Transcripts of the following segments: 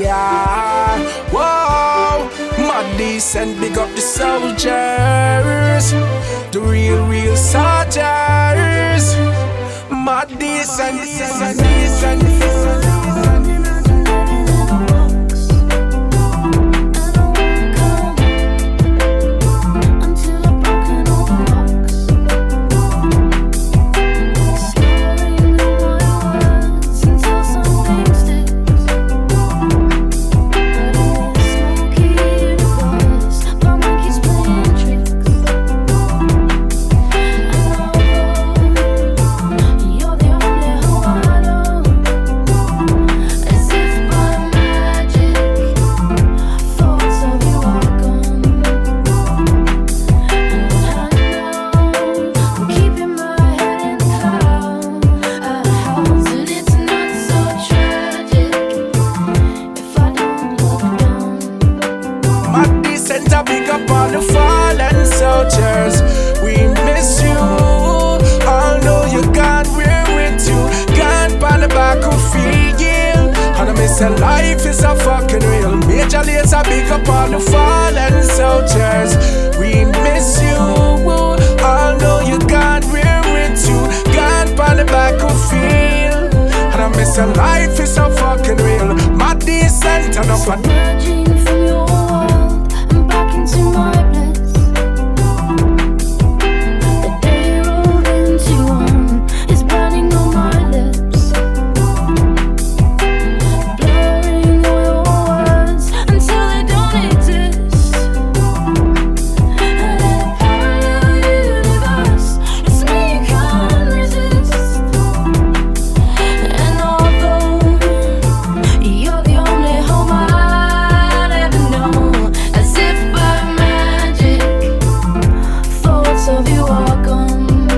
Yeah, whoa, my decent, big up the soldiers, the real soldiers. My decent. Big up all the fallen soldiers. We miss you. All know you gone, we're with you. Gone by the battlefield. And I miss a life is a fucking real. Major Lazer, big up all the fallen soldiers. We miss you. All know you gone, we're with you. Gone by the battlefield. And I miss a life is a fucking real. My decent and up and emerging from your world and back into my bliss. The day you rolled into one is burning on my lips, blurring all your words until they don't exist. And in a parallel universe, it's me you can't resist. And although you're the only home I'd ever known, as if by magic, thoughts of you are gone.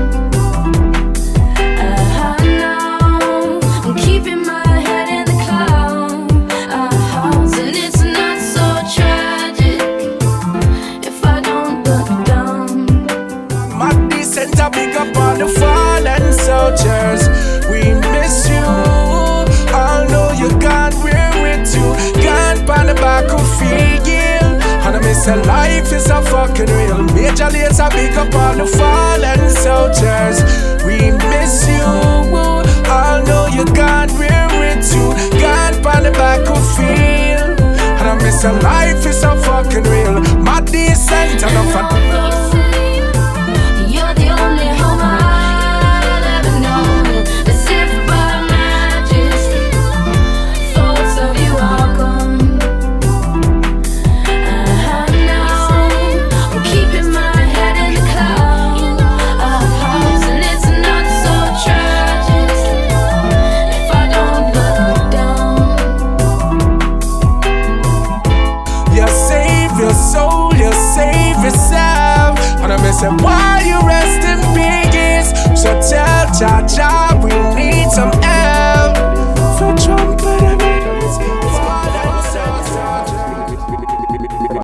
Now I'm keeping my head in the clouds, and it's not so tragic if I don't look down. my decent, big up all the fallen soldiers. We miss you. All know you gone, we're with you. Gone by the battlefield. And I miss a life is a fucking real. Major Lazer, big up all the fallen soldiers. We miss you. All know you gone, we're with you. Gone by the battlefield. And I miss a life is a fucking real. My decent and a fun. You're the only home I'll ever know, as if by magic, thoughts of you are gone. Now I'm keeping my head in the clouds, and it's not so tragic if I don't look down. You save your soul, you save yourself. And I miss it while you rest in peace. So tell Jah Jah